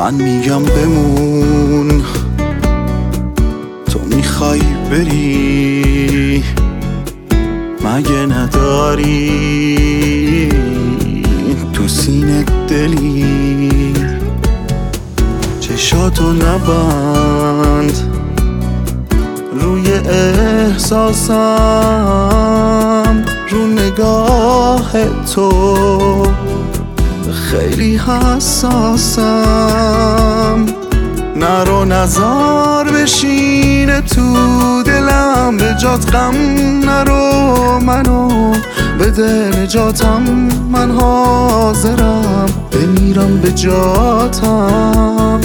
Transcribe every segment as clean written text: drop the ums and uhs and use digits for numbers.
من میگم بمون، تو میخوای بری، مگه نداری تو سینه دلی؟ چشاتو نبند روی احساسم، رو نگاه تو خیلی حساسم. نرو نزار بشینه تو دلم، به جات غم نرو، منو بده نجاتم، من حاضرم بمیرم به جاتم.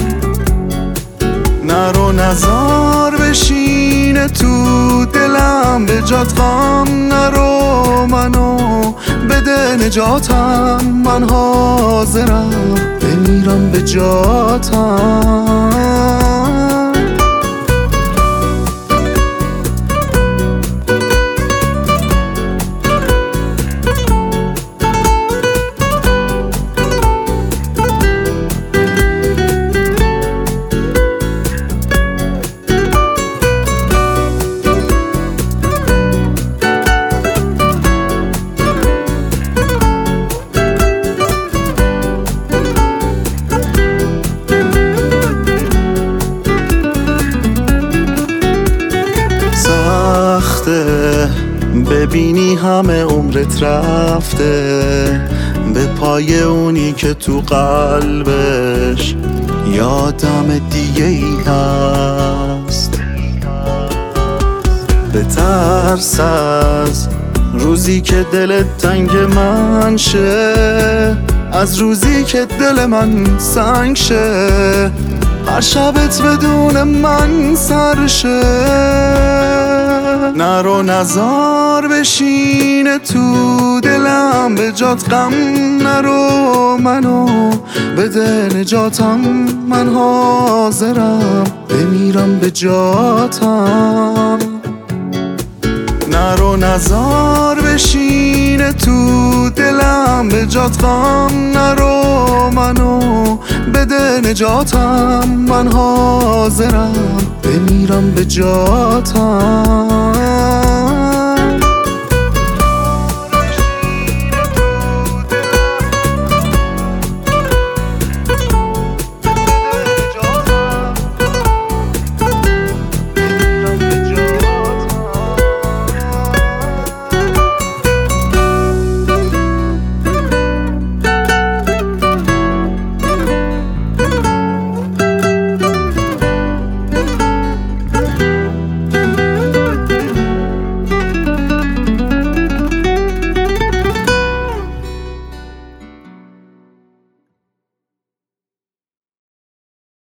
نرو نزار بشینه تو دلم، به جات غم نرو، منو بده نجاتم، من حاضرم بمیرم به جاتم. ببینی همه عمرت رفته به پای اونی که تو قلبش یادم دیگه ای هست. بترس از روزی که دلت تنگ من شه، از روزی که دل من سنگ شه، هر شبت بدون من سر شه. نرو نزار بشینه تو دلم، به جات غم نرو، منو بده نجاتم، من حاضرم بمیرم به جاتم. نرو نزار بشینه تو دلم، به جات غم نرو، منو بده نجاتم، من حاضرم بمیرم به جاتم.